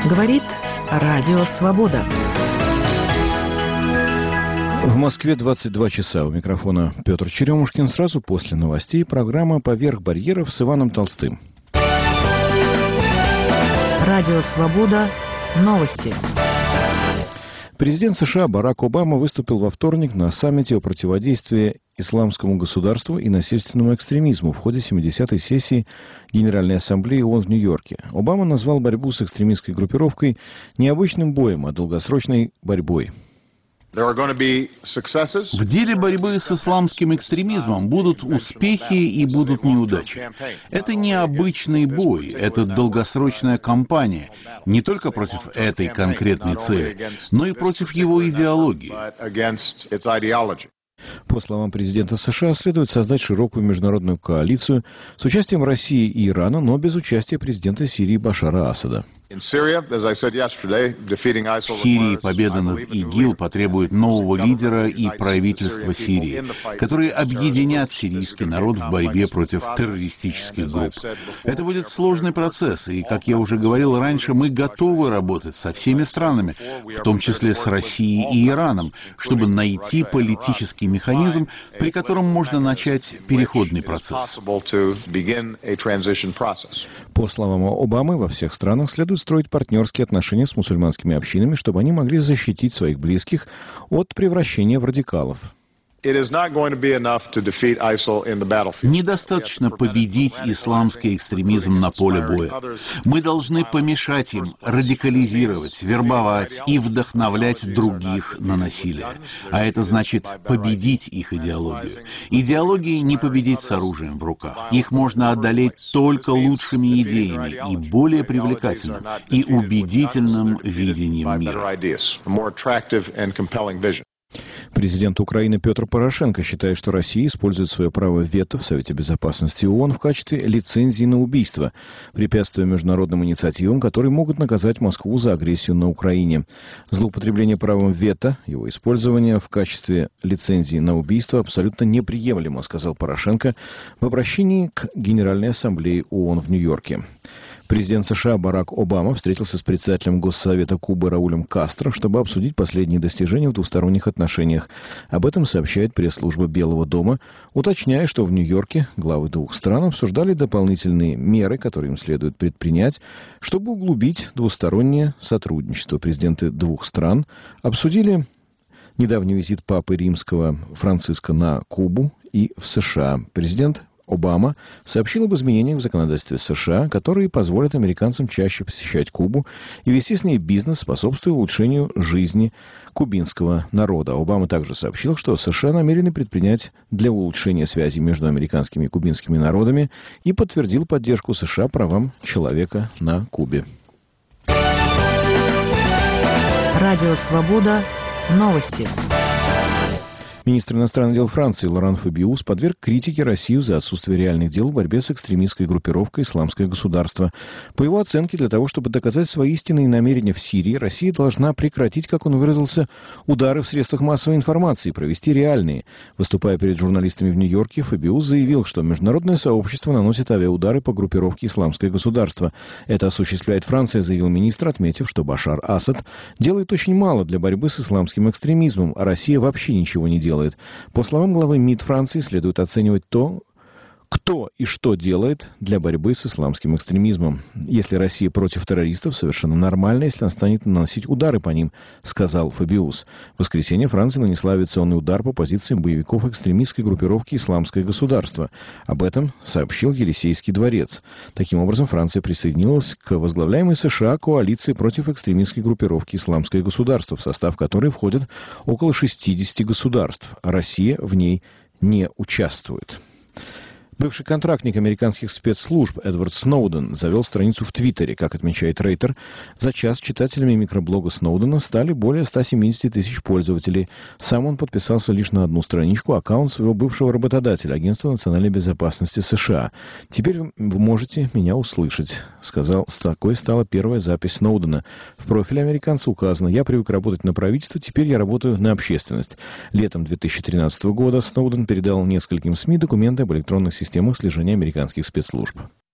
Говорит Радио Свобода. В Москве 22 часа. У микрофона Петр Черемушкин. Сразу после новостей программа «Поверх барьеров» с Иваном Толстым. Радио Свобода. Новости. Президент США Барак Обама выступил во вторник на саммите о противодействии исламскому государству и насильственному экстремизму в ходе 70-й сессии Генеральной Ассамблеи ООН в Нью-Йорке. Обама назвал борьбу с экстремистской группировкой не обычным боем, а долгосрочной борьбой. В деле борьбы с исламским экстремизмом будут успехи и будут неудачи. Это не обычный бой, это долгосрочная кампания, не только против этой конкретной цели, но и против его идеологии. По словам президента США, следует создать широкую международную коалицию с участием России и Ирана, но без участия президента Сирии Башара Асада. В Сирии победа над ИГИЛ потребует нового лидера и правительства Сирии, которые объединят сирийский народ в борьбе против террористических групп. Это будет сложный процесс, и, как я уже говорил раньше, мы готовы работать со всеми странами, в том числе с Россией и Ираном, чтобы найти политический механизм, при котором можно начать переходный процесс. По словам Обамы, во всех странах следует строить партнерские отношения с мусульманскими общинами, чтобы они могли защитить своих близких от превращения в радикалов. Недостаточно победить исламский экстремизм на поле боя. Мы должны помешать им радикализировать, вербовать и вдохновлять других на насилие. А это значит победить их идеологию. Идеологии не победить с оружием в руках. Их можно одолеть только лучшими идеями и более привлекательным и убедительным видением мира. Президент Украины Петр Порошенко считает, что Россия использует свое право вето в Совете Безопасности ООН в качестве лицензии на убийство, препятствуя международным инициативам, которые могут наказать Москву за агрессию на Украине. Злоупотребление правом вето, его использование в качестве лицензии на убийство абсолютно неприемлемо, сказал Порошенко в обращении к Генеральной Ассамблее ООН в Нью-Йорке. Президент США Барак Обама встретился с председателем Госсовета Кубы Раулем Кастро, чтобы обсудить последние достижения в двусторонних отношениях. Об этом сообщает пресс-служба Белого дома, уточняя, что в Нью-Йорке главы двух стран обсуждали дополнительные меры, которые им следует предпринять, чтобы углубить двустороннее сотрудничество. Президенты двух стран обсудили недавний визит Папы Римского Франциска на Кубу и в США. Президент Обама сообщил об изменениях в законодательстве США, которые позволят американцам чаще посещать Кубу и вести с ней бизнес, способствуя улучшению жизни кубинского народа. Обама также сообщил, что США намерены предпринять для улучшения связи между американскими и кубинскими народами и подтвердил поддержку США правам человека на Кубе. Радио Свобода. Новости. Министр иностранных дел Франции Лоран Фабиус подверг критике Россию за отсутствие реальных дел в борьбе с экстремистской группировкой «Исламское государство». По его оценке, для того, чтобы доказать свои истинные намерения в Сирии, Россия должна прекратить, как он выразился, удары в средствах массовой информации и провести реальные. Выступая перед журналистами в Нью-Йорке, Фабиус заявил, что международное сообщество наносит авиаудары по группировке «Исламское государство». Это осуществляет Франция, заявил министр, отметив, что Башар Асад делает очень мало для борьбы с исламским экстремизмом, а Россия вообще ничего не делает. По словам главы МИД Франции, следует оценивать то, кто и что делает для борьбы с исламским экстремизмом. Если Россия против террористов, совершенно нормально, если она станет наносить удары по ним, сказал Фабиус. В воскресенье Франция нанесла авиационный удар по позициям боевиков экстремистской группировки «Исламское государство». Об этом сообщил Елисейский дворец. Таким образом, Франция присоединилась к возглавляемой США коалиции против экстремистской группировки «Исламское государство», в состав которой входят около 60 государств. Россия в ней не участвует. Бывший контрактник американских спецслужб Эдвард Сноуден завел страницу в Твиттере. Как отмечает Рейтер, за час читателями микроблога Сноудена стали более 170 тысяч пользователей. Сам он подписался лишь на одну страничку, аккаунт своего бывшего работодателя, Агентства национальной безопасности США. «Теперь вы можете меня услышать», — сказал. Такой стала первая запись Сноудена. В профиле американца указано: «Я привык работать на правительство, теперь я работаю на общественность». Летом 2013 года Сноуден передал нескольким СМИ документы об электронных системах слежения американских спецслужб.